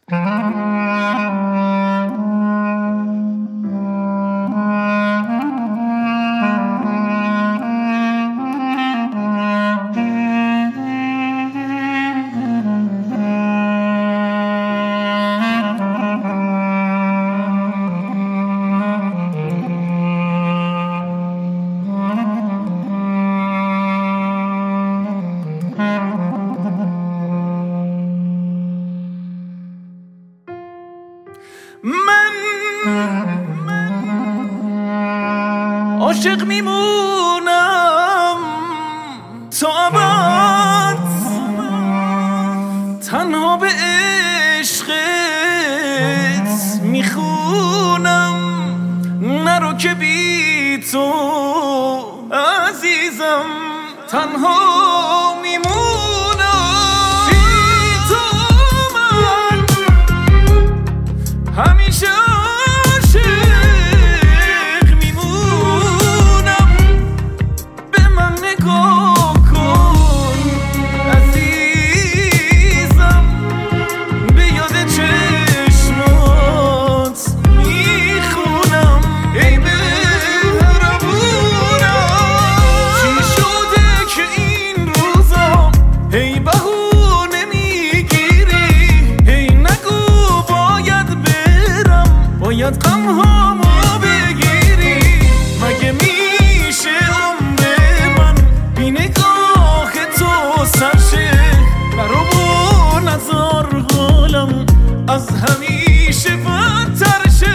من عاشق میمونم تا ابد، تنها به عشقت میخونم، نرو که بی تو عزیزم تنها میمونم. همیشه عاشق میمونم، به من نگاه کن عزیزم، به یاد چشمات میخونم ای مهربونم. چی شده که این روزا هی بهونه میگیری، هی نگو باید غمهامو بگیری، مگه میشه عمر من بی نگاه تو سر شه؟ برو و نذار حالم از همیشه بدتر شه.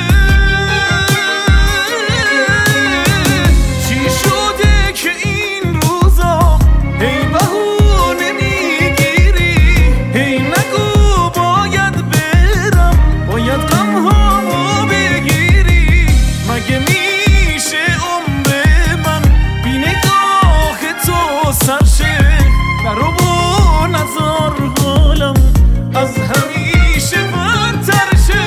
چی شده که این روزا هی بهونه میگیری، هی نگو باید برم، باید غمهامو مگه میشه عمر من بی نگاه تو سر شه؟ برو و نذار حالم از همیشه بدتر شه.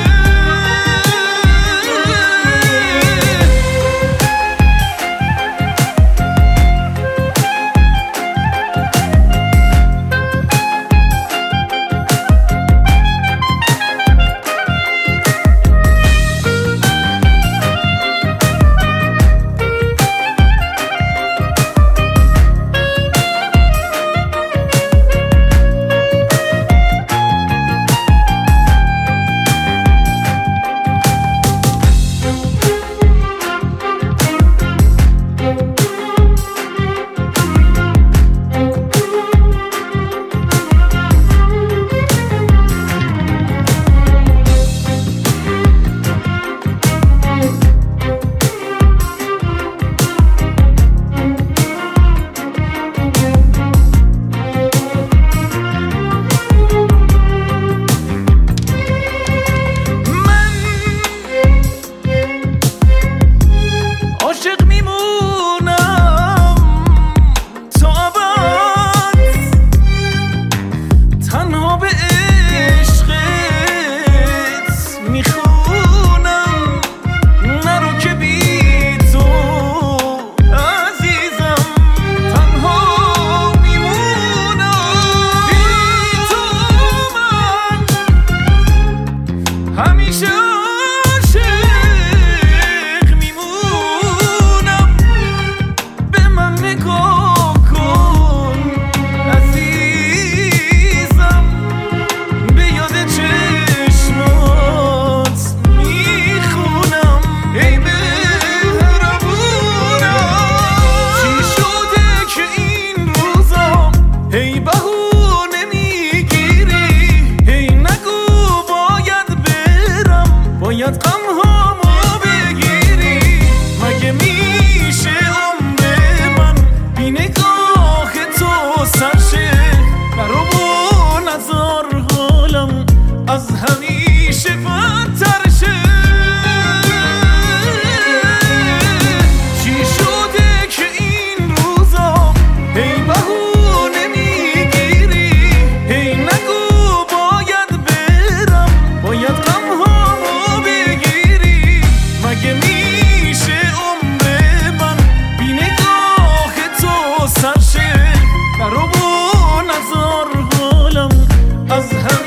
همیشه عاشق میمونم، به من نگاه کن عزیزم، به یاد چشمات میخونم ای مهربونم. چی شده که این روزا هی بهونه میگیری، هی نگو باید غمهامو بگیری، مگه میشه عمر من بی نگاه تو سر شه؟ برو و نذار حالم از همیشه بدتر شه. چی شده که این روزا هی بهونه میگیری، هی نگو باید برم، باید غمهامو مگه میشه عمر من بی نگاه تو سر شه؟ برو و نذار حالم از